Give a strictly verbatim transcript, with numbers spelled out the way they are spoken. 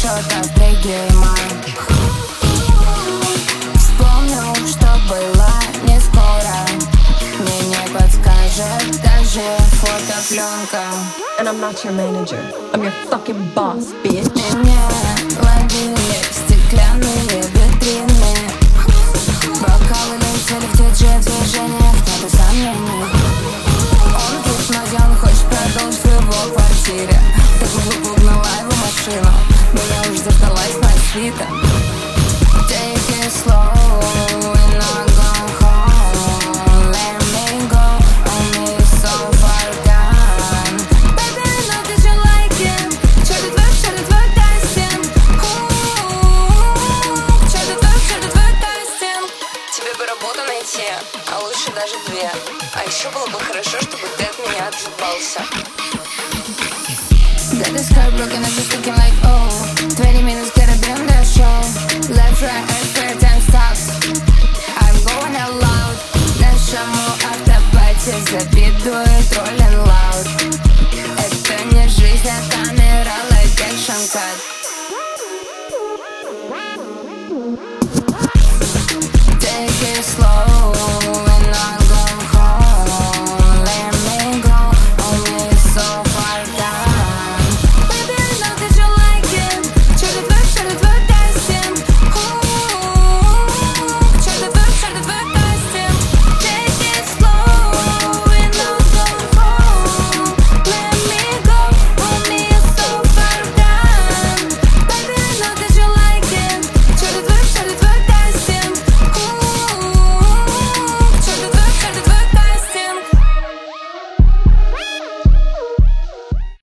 шотов триггейма. Вспомню, что было не скоро, мне не подскажет даже фотопленка. And I'm not your manager, I'm your fucking boss, bitch. Меня ловили стеклянные витрины, бокалы летели в тех же движениях, нету сомнений. Он тут, но он хочет продолжить в его квартире. Так глупо угнала его машину, меня уж заждалась моя свита. Take it slow, we're not going home. Let me go, only so far gone. Baby, I know that you like it. Черт твой, черт твой кастинг. Черт твой, черт твой кастинг. Тебе бы работу найти, а лучше даже две. А еще было бы хорошо, чтобы ты от меня отъебался. That is heartbroken, I just thinking like